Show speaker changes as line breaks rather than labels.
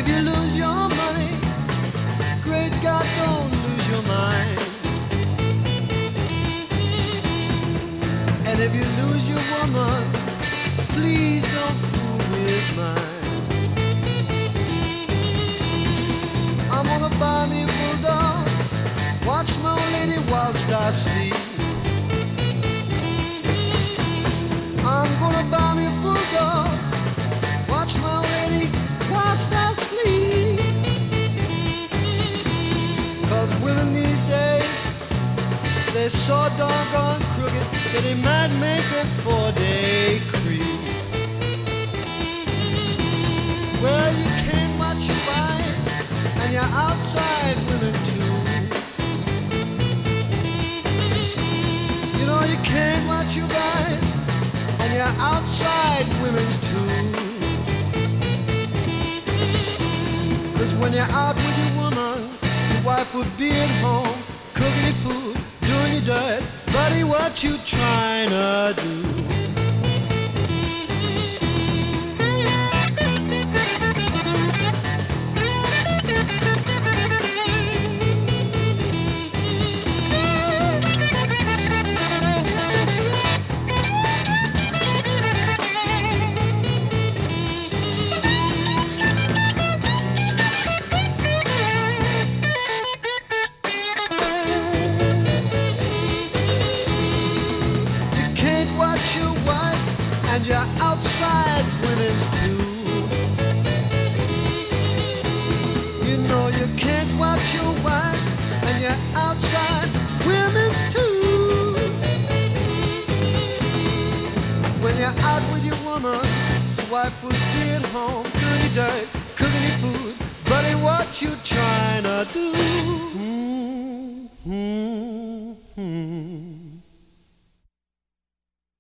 if you lose your money, great God, don't lose your mind. And if you lose your woman, please don't fool with mine. I'm gonna buy me a bulldog, watch my old lady whilst I sleep. I'm gonna buy me a bulldog, watch my old lady whilst I sleep. 'Cause women these days, they're so doggone crooked that they might make a 4-day creep. Well, you can't watch your wife, and you're outside women too. You know you can't watch your wife, and you're outside women's too. 'Cause when you're out with your woman, your wife would be at home, cooking your food, doing your dirt. Buddy, what you trying to do? And you're outside women's too. You know you can't watch your wife, and you're outside women too. When you're out with your woman, your wife would be at home, doing your dirt, cooking your food. Buddy, what you trying to do?